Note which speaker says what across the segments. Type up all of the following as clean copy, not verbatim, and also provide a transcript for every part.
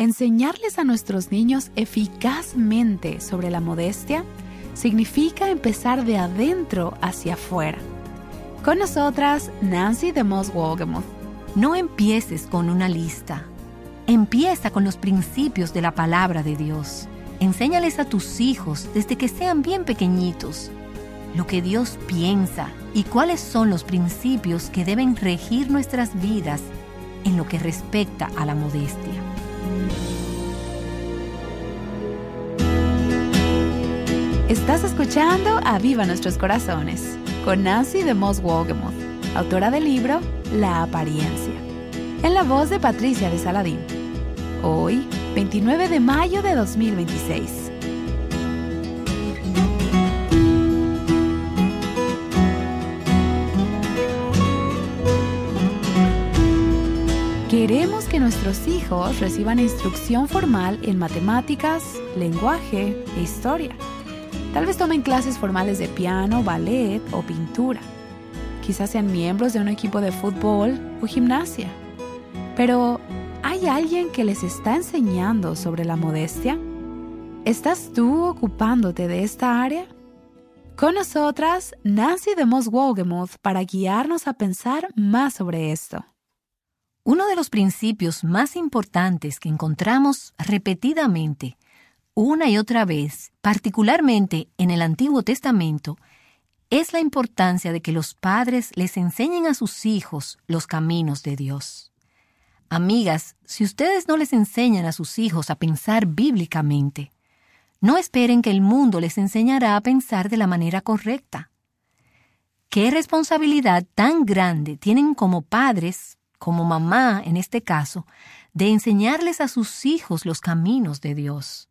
Speaker 1: Enseñarles a nuestros niños eficazmente sobre la modestia significa empezar de adentro hacia afuera. Con nosotras, Nancy DeMoss Wolgemuth.
Speaker 2: No empieces con una lista. Empieza con los principios de la palabra de Dios. Enséñales a tus hijos desde que sean bien pequeñitos lo que Dios piensa y cuáles son los principios que deben regir nuestras vidas en lo que respecta a la modestia.
Speaker 1: Estás escuchando Aviva Nuestros Corazones con Nancy DeMoss Wolgemuth, autora del libro La Apariencia, en la voz de Patricia de Saladín. Hoy, 29 de mayo de 2026. Queremos que nuestros hijos reciban instrucción formal en matemáticas, lenguaje e historia. Tal vez tomen clases formales de piano, ballet o pintura. Quizás sean miembros de un equipo de fútbol o gimnasia. Pero, ¿hay alguien que les está enseñando sobre la modestia? ¿Estás tú ocupándote de esta área? Con nosotras, Nancy DeMoss Wolgemuth, para guiarnos a pensar más sobre esto.
Speaker 2: Uno de los principios más importantes que encontramos repetidamente, una y otra vez, particularmente en el Antiguo Testamento, es la importancia de que los padres les enseñen a sus hijos los caminos de Dios. Amigas, si ustedes no les enseñan a sus hijos a pensar bíblicamente, no esperen que el mundo les enseñará a pensar de la manera correcta. ¿Qué responsabilidad tan grande tienen como padres, como mamá en este caso, de enseñarles a sus hijos los caminos de Dios?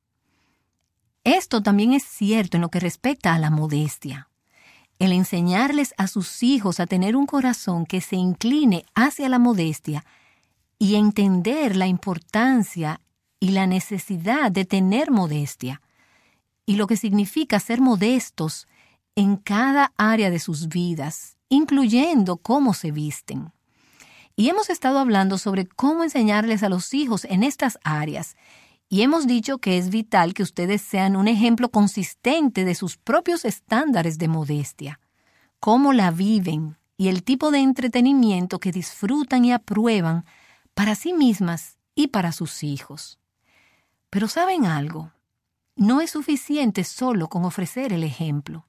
Speaker 2: Esto también es cierto en lo que respecta a la modestia. El enseñarles a sus hijos a tener un corazón que se incline hacia la modestia y entender la importancia y la necesidad de tener modestia y lo que significa ser modestos en cada área de sus vidas, incluyendo cómo se visten. Y hemos estado hablando sobre cómo enseñarles a los hijos en estas áreas. Y hemos dicho que es vital que ustedes sean un ejemplo consistente de sus propios estándares de modestia, cómo la viven y el tipo de entretenimiento que disfrutan y aprueban para sí mismas y para sus hijos. Pero ¿saben algo? No es suficiente solo con ofrecer el ejemplo.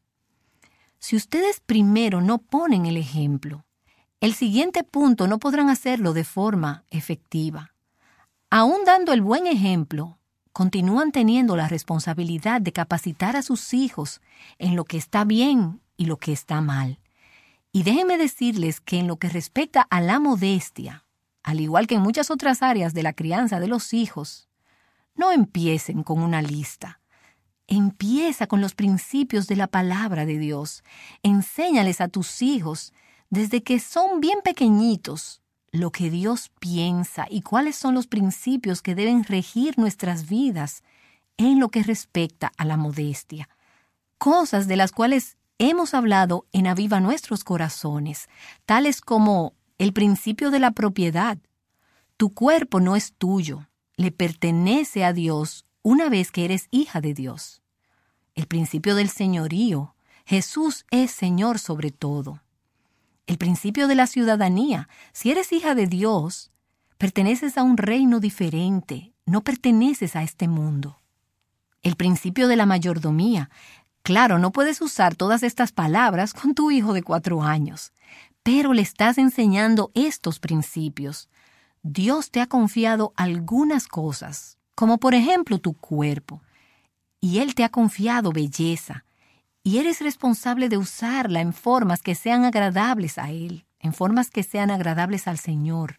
Speaker 2: Si ustedes primero no ponen el ejemplo, el siguiente punto no podrán hacerlo de forma efectiva. Aún dando el buen ejemplo, continúan teniendo la responsabilidad de capacitar a sus hijos en lo que está bien y lo que está mal. Y déjenme decirles que en lo que respecta a la modestia, al igual que en muchas otras áreas de la crianza de los hijos, no empiecen con una lista. Empieza con los principios de la palabra de Dios. Enséñales a tus hijos, desde que son bien pequeñitos, lo que Dios piensa y cuáles son los principios que deben regir nuestras vidas en lo que respecta a la modestia. Cosas de las cuales hemos hablado en Aviva Nuestros Corazones, tales como el principio de la propiedad. Tu cuerpo no es tuyo, le pertenece a Dios una vez que eres hija de Dios. El principio del señorío. Jesús es Señor sobre todo. El principio de la ciudadanía. Si eres hija de Dios, perteneces a un reino diferente, no perteneces a este mundo. El principio de la mayordomía. Claro, no puedes usar todas estas palabras con tu hijo de 4 años, pero le estás enseñando estos principios. Dios te ha confiado algunas cosas, como por ejemplo tu cuerpo, y Él te ha confiado belleza, y eres responsable de usarla en formas que sean agradables a Él, en formas que sean agradables al Señor.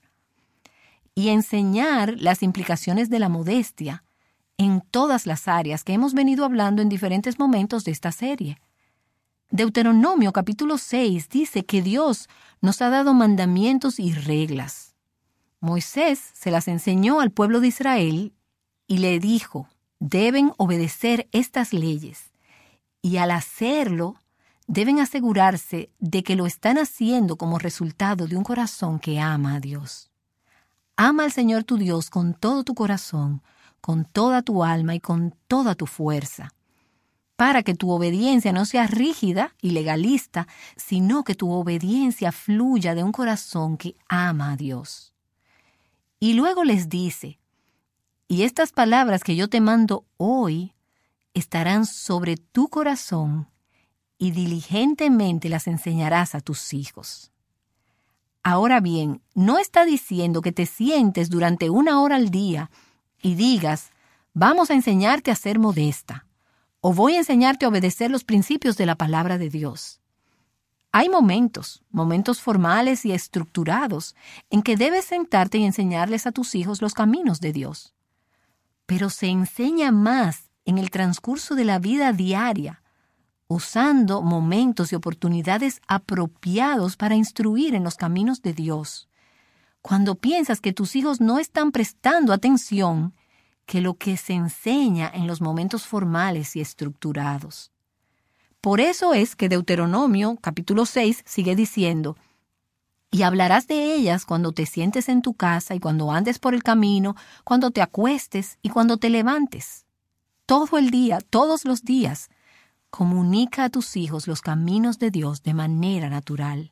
Speaker 2: Y enseñar las implicaciones de la modestia en todas las áreas que hemos venido hablando en diferentes momentos de esta serie. Deuteronomio capítulo 6 dice que Dios nos ha dado mandamientos y reglas. Moisés se las enseñó al pueblo de Israel y le dijo, deben obedecer estas leyes. Y al hacerlo, deben asegurarse de que lo están haciendo como resultado de un corazón que ama a Dios. Ama al Señor tu Dios con todo tu corazón, con toda tu alma y con toda tu fuerza, para que tu obediencia no sea rígida y legalista, sino que tu obediencia fluya de un corazón que ama a Dios. Y luego les dice, y estas palabras que yo te mando hoy estarán sobre tu corazón y diligentemente las enseñarás a tus hijos. Ahora bien, no está diciendo que te sientes durante 1 hora al día y digas, vamos a enseñarte a ser modesta, o voy a enseñarte a obedecer los principios de la palabra de Dios. Hay momentos formales y estructurados, en que debes sentarte y enseñarles a tus hijos los caminos de Dios. Pero se enseña más en el transcurso de la vida diaria, usando momentos y oportunidades apropiados para instruir en los caminos de Dios. Cuando piensas que tus hijos no están prestando atención, que lo que se enseña en los momentos formales y estructurados. Por eso es que Deuteronomio, capítulo 6, sigue diciendo, y hablarás de ellas cuando te sientes en tu casa y cuando andes por el camino, cuando te acuestes y cuando te levantes. Todo el día, todos los días, comunica a tus hijos los caminos de Dios de manera natural.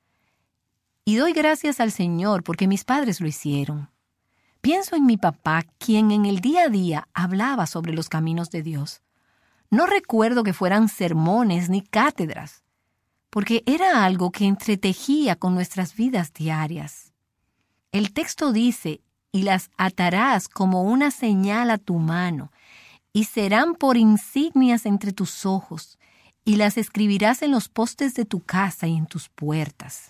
Speaker 2: Y doy gracias al Señor porque mis padres lo hicieron. Pienso en mi papá, quien en el día a día hablaba sobre los caminos de Dios. No recuerdo que fueran sermones ni cátedras, porque era algo que entretejía con nuestras vidas diarias. El texto dice, y las atarás como una señal a tu mano, y serán por insignias entre tus ojos, y las escribirás en los postes de tu casa y en tus puertas.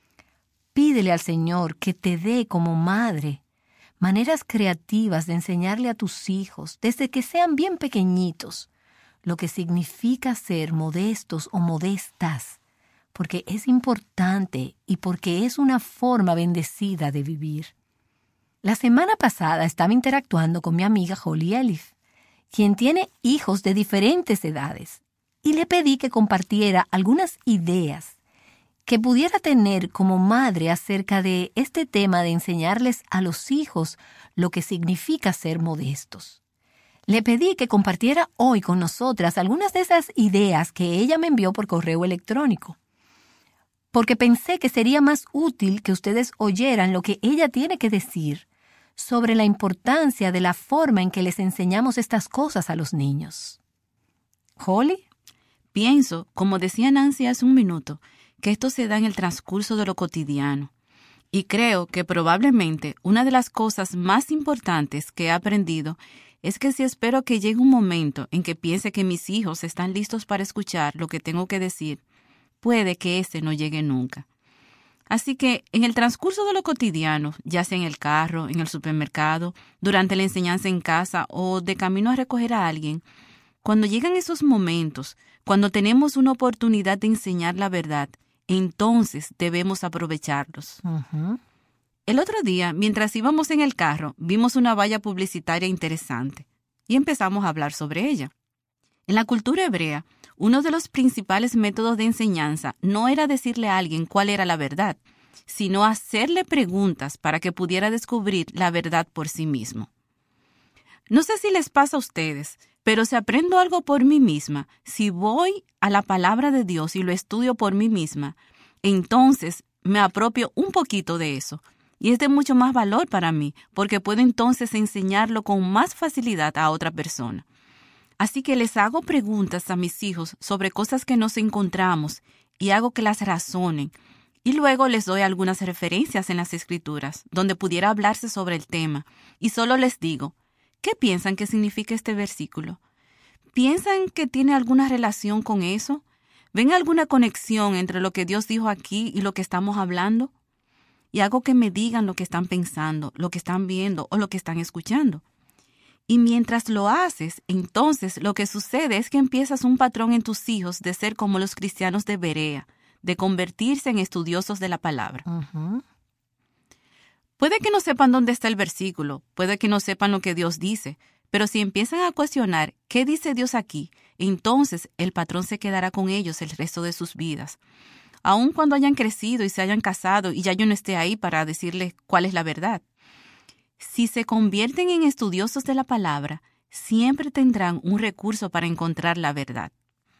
Speaker 2: Pídele al Señor que te dé como madre maneras creativas de enseñarle a tus hijos, desde que sean bien pequeñitos, lo que significa ser modestos o modestas, porque es importante y porque es una forma bendecida de vivir. La semana pasada estaba interactuando con mi amiga Holly Elif, quien tiene hijos de diferentes edades, y le pedí que compartiera algunas ideas que pudiera tener como madre acerca de este tema de enseñarles a los hijos lo que significa ser modestos. Le pedí que compartiera hoy con nosotras algunas de esas ideas que ella me envió por correo electrónico, porque pensé que sería más útil que ustedes oyeran lo que ella tiene que decir sobre la importancia de la forma en que les enseñamos estas cosas a los niños. ¿Holly?
Speaker 3: Pienso, como decía Nancy hace un minuto, que esto se da en el transcurso de lo cotidiano. Y creo que probablemente una de las cosas más importantes que he aprendido es que si espero que llegue un momento en que piense que mis hijos están listos para escuchar lo que tengo que decir, puede que ese no llegue nunca. Así que en el transcurso de lo cotidiano, ya sea en el carro, en el supermercado, durante la enseñanza en casa o de camino a recoger a alguien, cuando llegan esos momentos, cuando tenemos una oportunidad de enseñar la verdad, entonces debemos aprovecharlos. El otro día, mientras íbamos en el carro, vimos una valla publicitaria interesante y empezamos a hablar sobre ella. En la cultura hebrea, uno de los principales métodos de enseñanza no era decirle a alguien cuál era la verdad, sino hacerle preguntas para que pudiera descubrir la verdad por sí mismo. No sé si les pasa a ustedes, pero si aprendo algo por mí misma, si voy a la palabra de Dios y lo estudio por mí misma, entonces me apropio un poquito de eso. Y es de mucho más valor para mí, porque puedo entonces enseñarlo con más facilidad a otra persona. Así que les hago preguntas a mis hijos sobre cosas que nos encontramos y hago que las razonen. Y luego les doy algunas referencias en las Escrituras, donde pudiera hablarse sobre el tema. Y solo les digo, ¿qué piensan que significa este versículo? ¿Piensan que tiene alguna relación con eso? ¿Ven alguna conexión entre lo que Dios dijo aquí y lo que estamos hablando? Y hago que me digan lo que están pensando, lo que están viendo o lo que están escuchando. Y mientras lo haces, entonces lo que sucede es que empiezas un patrón en tus hijos de ser como los cristianos de Berea, de convertirse en estudiosos de la palabra. Puede que no sepan dónde está el versículo, puede que no sepan lo que Dios dice, pero si empiezan a cuestionar qué dice Dios aquí, entonces el patrón se quedará con ellos el resto de sus vidas. Aun cuando hayan crecido y se hayan casado y ya yo no esté ahí para decirles cuál es la verdad. si se convierten en estudiosos de la palabra, siempre tendrán un recurso para encontrar la verdad.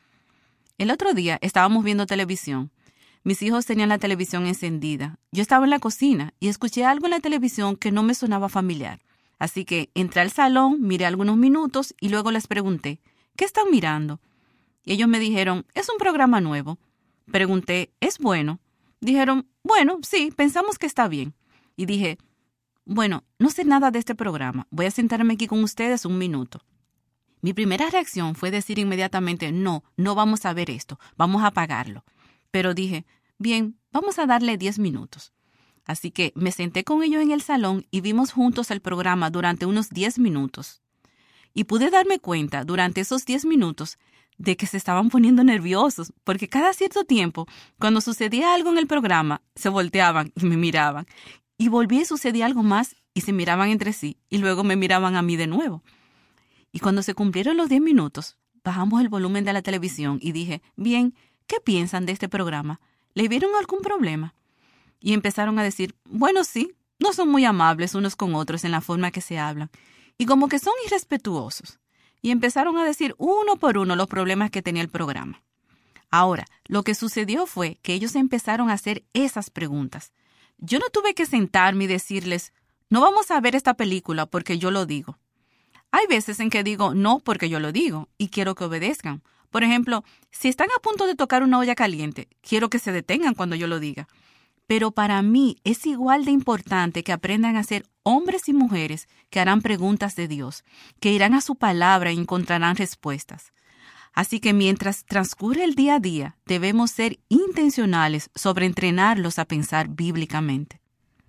Speaker 3: El otro día estábamos viendo televisión. Mis hijos tenían la televisión encendida. Yo estaba en la cocina y escuché algo en la televisión que no me sonaba familiar. Así que entré al salón, miré algunos minutos y luego les pregunté, ¿qué están mirando? Y ellos me dijeron, es un programa nuevo. Pregunté, ¿es bueno? Dijeron, bueno, sí, pensamos que está bien. Y dije, bueno, no sé nada de este programa. Voy a sentarme aquí con ustedes un minuto. Mi primera reacción fue decir inmediatamente, no vamos a ver esto, vamos a apagarlo. Pero dije, bien, vamos a darle 10 minutos. Así que me senté con ellos en el salón y vimos juntos el programa durante unos 10 minutos. Y pude darme cuenta durante esos 10 minutos de que se estaban poniendo nerviosos, porque cada cierto tiempo, cuando sucedía algo en el programa, se volteaban y me miraban. Y volvía y sucedía algo más y se miraban entre sí y luego me miraban a mí de nuevo. Y cuando se cumplieron los 10 minutos, bajamos el volumen de la televisión y dije, bien, ¿qué piensan de este programa? ¿Le vieron algún problema? Y empezaron a decir, bueno, sí, no son muy amables unos con otros en la forma que se hablan. Y como que son irrespetuosos. Y empezaron a decir uno por uno los problemas que tenía el programa. Ahora, lo que sucedió fue que ellos empezaron a hacer esas preguntas. Yo no tuve que sentarme y decirles, no vamos a ver esta película porque yo lo digo. Hay veces en que digo no porque yo lo digo y quiero que obedezcan. Por ejemplo, si están a punto de tocar una olla caliente, quiero que se detengan cuando yo lo diga. Pero para mí es igual de importante que aprendan a ser hombres y mujeres que harán preguntas de Dios, que irán a su palabra y encontrarán respuestas. Así que mientras transcurre el día a día, debemos ser intencionales sobre entrenarlos a pensar bíblicamente.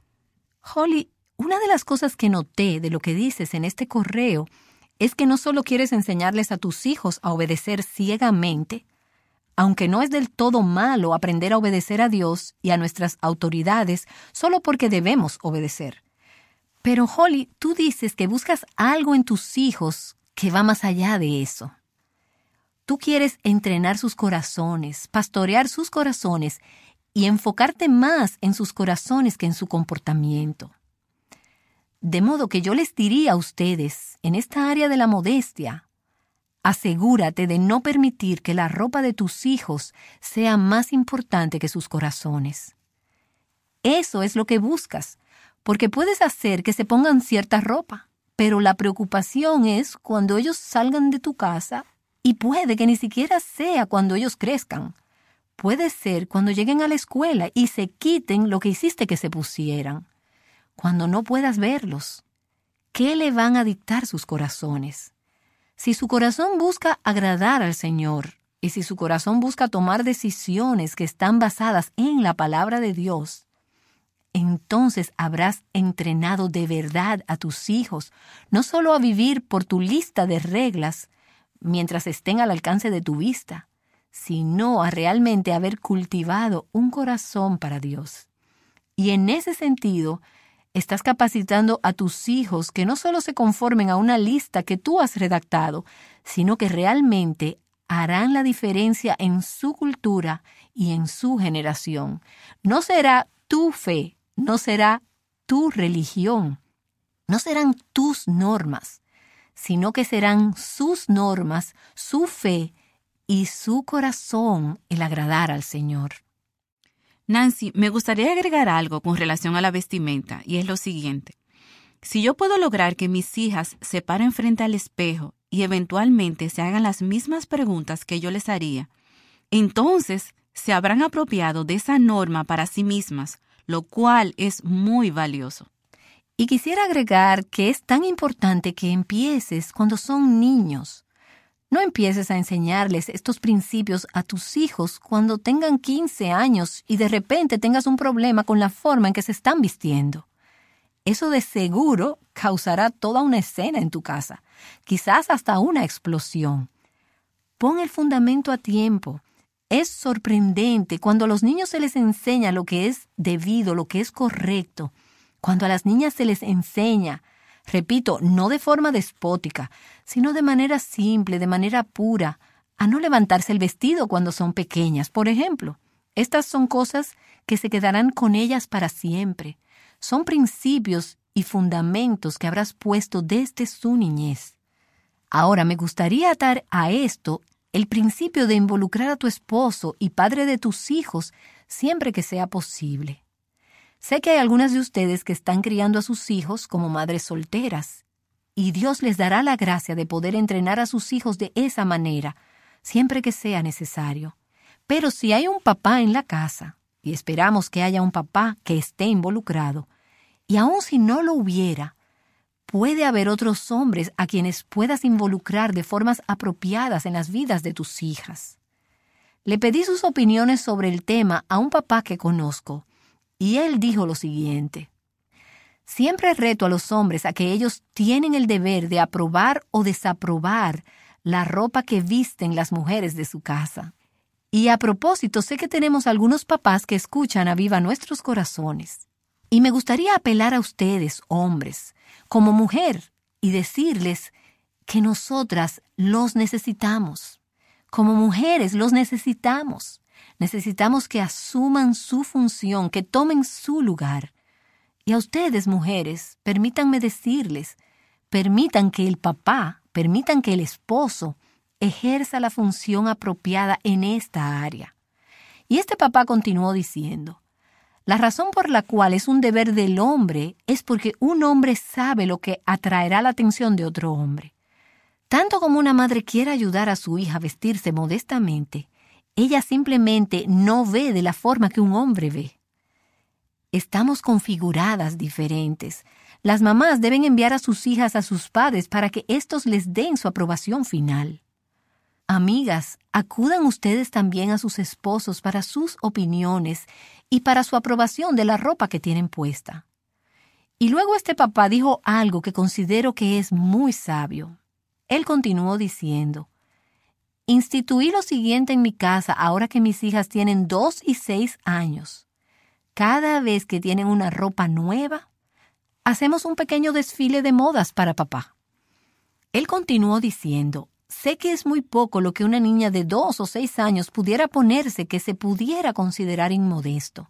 Speaker 2: Holly, una de las cosas que noté de lo que dices en este correo es que no solo quieres enseñarles a tus hijos a obedecer ciegamente, aunque no es del todo malo aprender a obedecer a Dios y a nuestras autoridades solo porque debemos obedecer. Pero, Holly, tú dices que buscas algo en tus hijos que va más allá de eso. Tú quieres entrenar sus corazones, pastorear sus corazones y enfocarte más en sus corazones que en su comportamiento. De modo que yo les diría a ustedes, en esta área de la modestia, asegúrate de no permitir que la ropa de tus hijos sea más importante que sus corazones. Eso es lo que buscas, porque puedes hacer que se pongan cierta ropa, pero la preocupación es cuando ellos salgan de tu casa y puede que ni siquiera sea cuando ellos crezcan. Puede ser cuando lleguen a la escuela y se quiten lo que hiciste que se pusieran. Cuando no puedas verlos, ¿qué le van a dictar sus corazones? Si su corazón busca agradar al Señor y si su corazón busca tomar decisiones que están basadas en la palabra de Dios, entonces habrás entrenado de verdad a tus hijos, no solo a vivir por tu lista de reglas mientras estén al alcance de tu vista, sino a realmente haber cultivado un corazón para Dios. Y en ese sentido, estás capacitando a tus hijos que no solo se conformen a una lista que tú has redactado, sino que realmente harán la diferencia en su cultura y en su generación. No será tu fe, no será tu religión, no serán tus normas, sino que serán sus normas, su fe y su corazón el agradar al Señor.
Speaker 3: Nancy, me gustaría agregar algo con relación a la vestimenta, y es lo siguiente. Si yo puedo lograr que mis hijas se paren frente al espejo y eventualmente se hagan las mismas preguntas que yo les haría, entonces se habrán apropiado de esa norma para sí mismas, lo cual es muy valioso.
Speaker 2: Y quisiera agregar que es tan importante que empieces cuando son niños. No empieces a enseñarles estos principios a tus hijos cuando tengan 15 años y de repente tengas un problema con la forma en que se están vistiendo. Eso de seguro causará toda una escena en tu casa, quizás hasta una explosión. Pon el fundamento a tiempo. Es sorprendente cuando a los niños se les enseña lo que es debido, lo que es correcto. Cuando a las niñas se les enseña, repito, no de forma despótica, sino de manera simple, de manera pura, a no levantarse el vestido cuando son pequeñas, por ejemplo. Estas son cosas que se quedarán con ellas para siempre. Son principios y fundamentos que habrás puesto desde su niñez. Ahora, me gustaría atar a esto el principio de involucrar a tu esposo y padre de tus hijos siempre que sea posible. Sé que hay algunas de ustedes que están criando a sus hijos como madres solteras, y Dios les dará la gracia de poder entrenar a sus hijos de esa manera, siempre que sea necesario. Pero si hay un papá en la casa, y esperamos que haya un papá que esté involucrado, y aun si no lo hubiera, puede haber otros hombres a quienes puedas involucrar de formas apropiadas en las vidas de tus hijas. Le pedí sus opiniones sobre el tema a un papá que conozco, y él dijo lo siguiente: siempre reto a los hombres a que ellos tienen el deber de aprobar o desaprobar la ropa que visten las mujeres de su casa. Y a propósito, sé que tenemos algunos papás que escuchan a viva nuestros corazones. Y me gustaría apelar a ustedes, hombres, como mujer, y decirles que nosotras los necesitamos. Como mujeres los necesitamos. Necesitamos que asuman su función, que tomen su lugar. Y a ustedes, mujeres, permítanme decirles, permitan que el papá, permitan que el esposo ejerza la función apropiada en esta área. Y este papá continuó diciendo: la razón por la cual es un deber del hombre es porque un hombre sabe lo que atraerá la atención de otro hombre. Tanto como una madre quiere ayudar a su hija a vestirse modestamente, ella simplemente no ve de la forma que un hombre ve. Estamos configuradas diferentes. Las mamás deben enviar a sus hijas a sus padres para que éstos les den su aprobación final. Amigas, acudan ustedes también a sus esposos para sus opiniones y para su aprobación de la ropa que tienen puesta. Y luego este papá dijo algo que considero que es muy sabio. Él continuó diciendo: instituí lo siguiente en mi casa ahora que mis hijas tienen 2 y 6 años. Cada vez que tienen una ropa nueva, hacemos un pequeño desfile de modas para papá. Él continuó diciendo: sé que es muy poco lo que una niña de 2 o 6 años pudiera ponerse que se pudiera considerar inmodesto.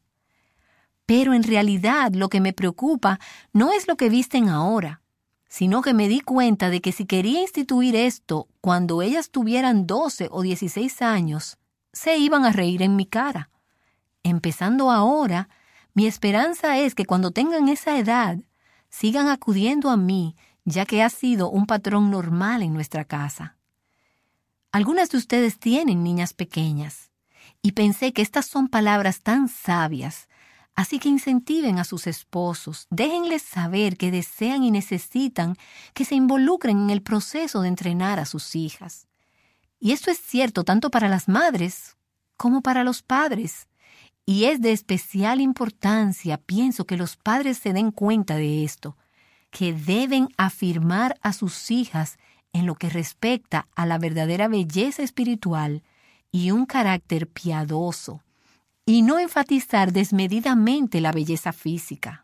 Speaker 2: Pero en realidad lo que me preocupa no es lo que visten ahora, sino que me di cuenta de que si quería instituir esto cuando ellas tuvieran 12 o 16 años, se iban a reír en mi cara. Empezando ahora, mi esperanza es que cuando tengan esa edad, sigan acudiendo a mí, ya que ha sido un patrón normal en nuestra casa. Algunas de ustedes tienen niñas pequeñas, y pensé que estas son palabras tan sabias, así que incentiven a sus esposos, déjenles saber que desean y necesitan que se involucren en el proceso de entrenar a sus hijas. Y esto es cierto tanto para las madres como para los padres. Y es de especial importancia, pienso, que los padres se den cuenta de esto, que deben afirmar a sus hijas en lo que respecta a la verdadera belleza espiritual y un carácter piadoso, y no enfatizar desmedidamente la belleza física.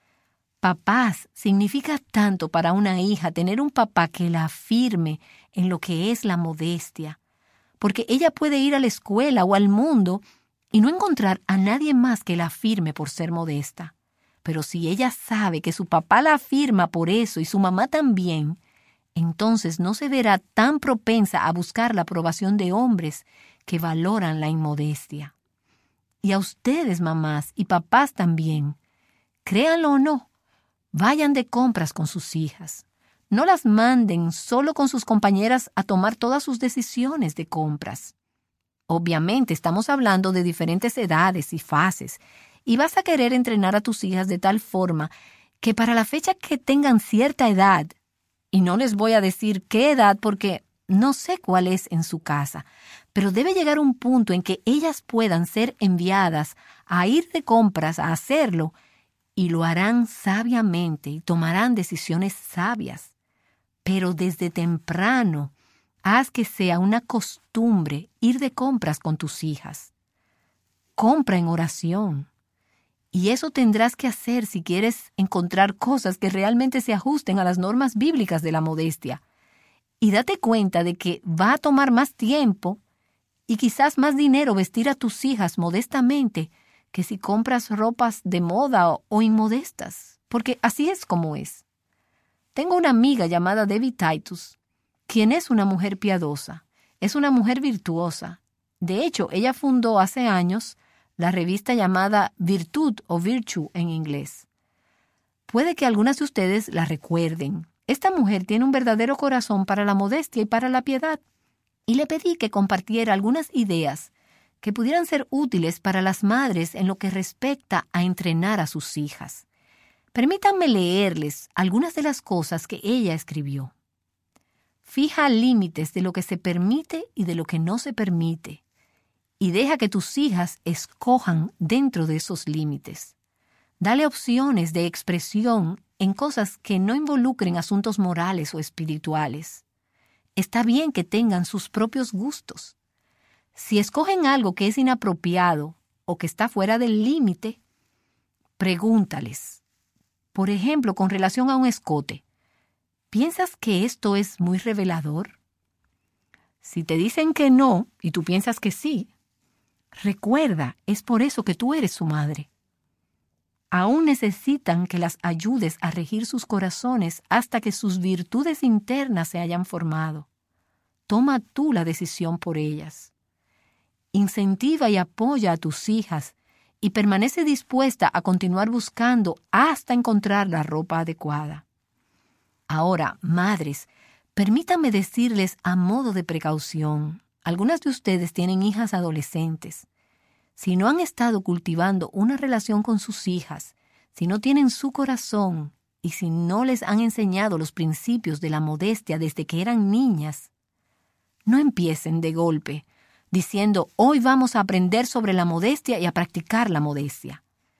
Speaker 2: Papás, significa tanto para una hija tener un papá que la afirme en lo que es la modestia, porque ella puede ir a la escuela o al mundo y no encontrar a nadie más que la afirme por ser modesta. Pero si ella sabe que su papá la afirma por eso y su mamá también, entonces no se verá tan propensa a buscar la aprobación de hombres que valoran la inmodestia. Y a ustedes, mamás y papás también, créanlo o no, vayan de compras con sus hijas. No las manden solo con sus compañeras a tomar todas sus decisiones de compras. Obviamente estamos hablando de diferentes edades y fases, y vas a querer entrenar a tus hijas de tal forma que para la fecha que tengan cierta edad, y no les voy a decir qué edad porque no sé cuál es en su casa, pero debe llegar un punto en que ellas puedan ser enviadas a ir de compras a hacerlo, y lo harán sabiamente y tomarán decisiones sabias. Pero desde temprano, haz que sea una costumbre ir de compras con tus hijas. Compra en oración. Y eso tendrás que hacer si quieres encontrar cosas que realmente se ajusten a las normas bíblicas de la modestia. Y date cuenta de que va a tomar más tiempo y quizás más dinero vestir a tus hijas modestamente que si compras ropas de moda o inmodestas. porque así es como es. Tengo una amiga llamada Debbie Titus, quien es una mujer piadosa, es una mujer virtuosa. De hecho, ella fundó hace años la revista llamada Virtud o Virtue en inglés. Puede que algunas de ustedes la recuerden. Esta mujer tiene un verdadero corazón para la modestia y para la piedad. Y le pedí que compartiera algunas ideas que pudieran ser útiles para las madres en lo que respecta a entrenar a sus hijas. Permítanme leerles algunas de las cosas que ella escribió. Fija límites de lo que se permite y de lo que no se permite, y deja que tus hijas escojan dentro de esos límites. Dale opciones de expresión en cosas que no involucren asuntos morales o espirituales. Está bien que tengan sus propios gustos. Si escogen algo que es inapropiado o que está fuera del límite, pregúntales. Por ejemplo, con relación a un escote, ¿piensas que esto es muy revelador? Si te dicen que no y tú piensas que sí, recuerda, es por eso que tú eres su madre. Aún necesitan que las ayudes a regir sus corazones hasta que sus virtudes internas se hayan formado. Toma tú la decisión por ellas. Incentiva y apoya a tus hijas y permanece dispuesta a continuar buscando hasta encontrar la ropa adecuada. Ahora, madres, permítanme decirles a modo de precaución, algunas de ustedes tienen hijas adolescentes. Si no han estado cultivando una relación con sus hijas, si no tienen su corazón y si no les han enseñado los principios de la modestia desde que eran niñas, no empiecen de golpe diciendo, hoy vamos a aprender sobre la modestia y a practicar la modestia.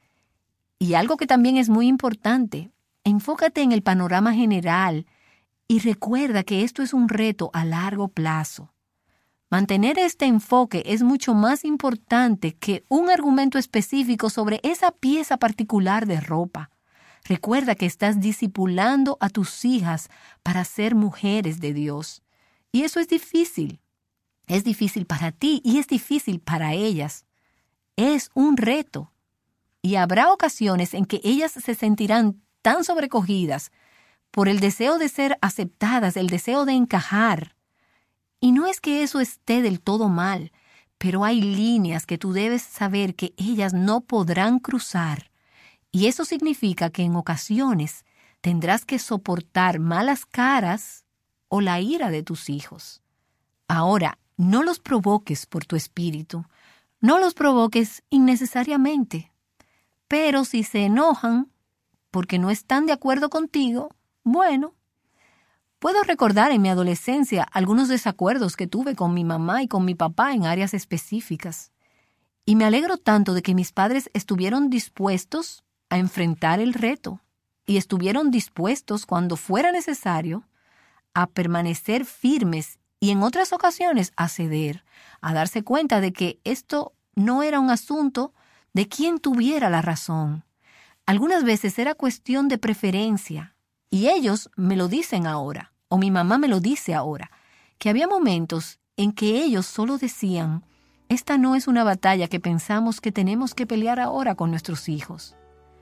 Speaker 2: Y algo que también es muy importante, enfócate en el panorama general y recuerda que esto es un reto a largo plazo. Mantener este enfoque es mucho más importante que un argumento específico sobre esa pieza particular de ropa. Recuerda que estás discipulando a tus hijas para ser mujeres de Dios. Y eso es difícil. Es difícil para ti y es difícil para ellas. Es un reto. Y habrá ocasiones en que ellas se sentirán tan sobrecogidas por el deseo de ser aceptadas, el deseo de encajar. Y no es que eso esté del todo mal, pero hay líneas que tú debes saber que ellas no podrán cruzar. Y eso significa que en ocasiones tendrás que soportar malas caras o la ira de tus hijos. Ahora, no los provoques por tu espíritu, no los provoques innecesariamente. Pero si se enojan porque no están de acuerdo contigo, bueno, puedo recordar en mi adolescencia algunos desacuerdos que tuve con mi mamá y con mi papá en áreas específicas. Y me alegro tanto de que mis padres estuvieron dispuestos a enfrentar el reto y estuvieron dispuestos, cuando fuera necesario, a permanecer firmes y en otras ocasiones a ceder, a darse cuenta de que esto no era un asunto de quién tuviera la razón. Algunas veces era cuestión de preferencia, y ellos me lo dicen ahora, o mi mamá me lo dice ahora, que había momentos en que ellos solo decían, esta no es una batalla que pensamos que tenemos que pelear ahora con nuestros hijos.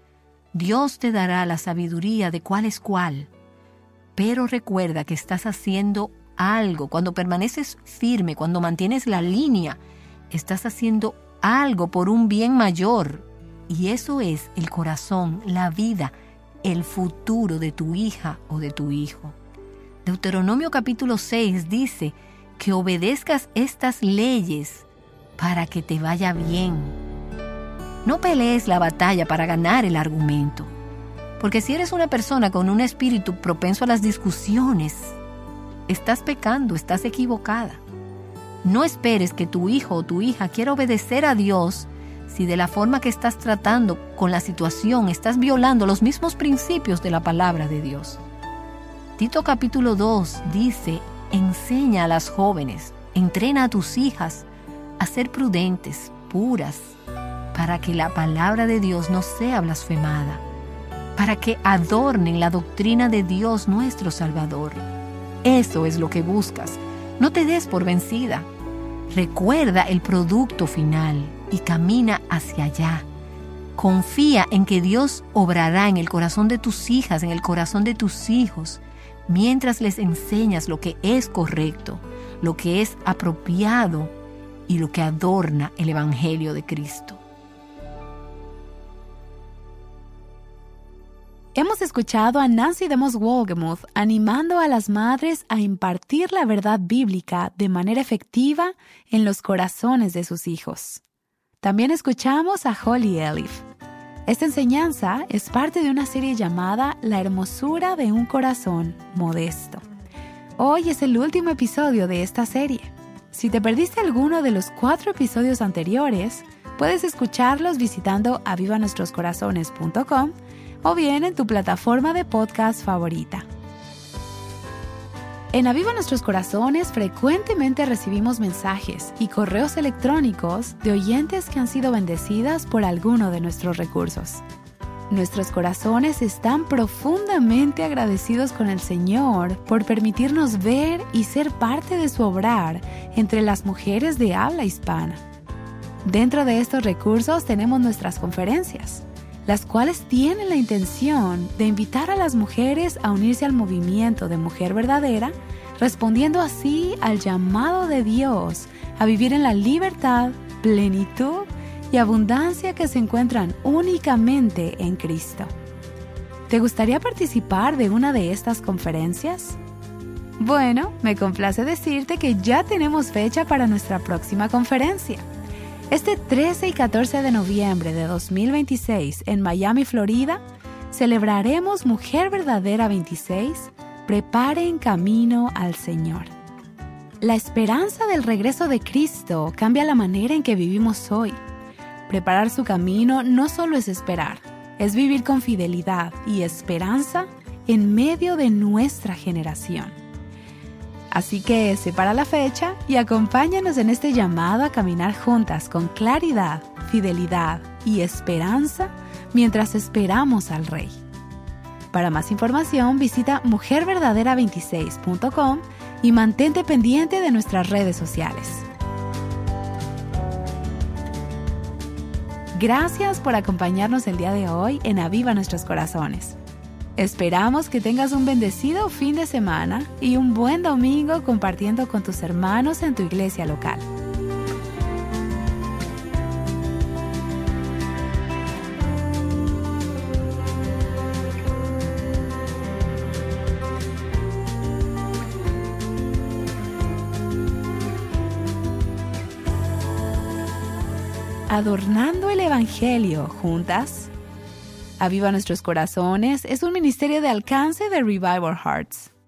Speaker 2: Dios te dará la sabiduría de cuál es cuál, pero recuerda que estás haciendo algo. Cuando permaneces firme, cuando mantienes la línea, estás haciendo algo por un bien mayor. Y eso es el corazón, la vida, el futuro de tu hija o de tu hijo. Deuteronomio capítulo 6 dice que obedezcas estas leyes para que te vaya bien. No pelees la batalla para ganar el argumento, porque si eres una persona con un espíritu propenso a las discusiones, estás pecando, estás equivocada. No esperes que tu hijo o tu hija quiera obedecer a Dios si de la forma que estás tratando con la situación estás violando los mismos principios de la palabra de Dios. Tito capítulo 2 dice, enseña a las jóvenes, entrena a tus hijas a ser prudentes, puras, para que la palabra de Dios no sea blasfemada, para que adornen la doctrina de Dios nuestro Salvador. Eso es lo que buscas. No te des por vencida. Recuerda el producto final y camina hacia allá. Confía en que Dios obrará en el corazón de tus hijas, en el corazón de tus hijos, mientras les enseñas lo que es correcto, lo que es apropiado y lo que adorna el Evangelio de Cristo.
Speaker 1: Hemos escuchado a Nancy DeMoss Wolgemuth animando a las madres a impartir la verdad bíblica de manera efectiva en los corazones de sus hijos. También escuchamos a Holly Elif. Esta enseñanza es parte de una serie llamada La hermosura de un corazón modesto. Hoy es el último episodio de esta serie. Si te perdiste alguno de los 4 episodios anteriores, puedes escucharlos visitando avivanuestroscorazones.com o bien en tu plataforma de podcast favorita. En Aviva Nuestros Corazones frecuentemente recibimos mensajes y correos electrónicos de oyentes que han sido bendecidas por alguno de nuestros recursos. Nuestros corazones están profundamente agradecidos con el Señor por permitirnos ver y ser parte de su obrar entre las mujeres de habla hispana. Dentro de estos recursos tenemos nuestras conferencias, las cuales tienen la intención de invitar a las mujeres a unirse al movimiento de Mujer Verdadera, respondiendo así al llamado de Dios a vivir en la libertad, plenitud y abundancia que se encuentran únicamente en Cristo. ¿Te gustaría participar de una de estas conferencias? Bueno, me complace decirte que ya tenemos fecha para nuestra próxima conferencia. Este 13 y 14 de noviembre de 2026 en Miami, Florida, celebraremos Mujer Verdadera 26, Preparen camino al Señor. La esperanza del regreso de Cristo cambia la manera en que vivimos hoy. Preparar su camino no solo es esperar, es vivir con fidelidad y esperanza en medio de nuestra generación. Así que separa la fecha y acompáñanos en este llamado a caminar juntas con claridad, fidelidad y esperanza mientras esperamos al Rey. Para más información visita mujerverdadera26.com y mantente pendiente de nuestras redes sociales. Gracias por acompañarnos el día de hoy en Aviva Nuestros Corazones. Esperamos que tengas un bendecido fin de semana y un buen domingo compartiendo con tus hermanos en tu iglesia local. Adornando el Evangelio juntas. Aviva Nuestros Corazones es un ministerio de alcance de Revival Hearts.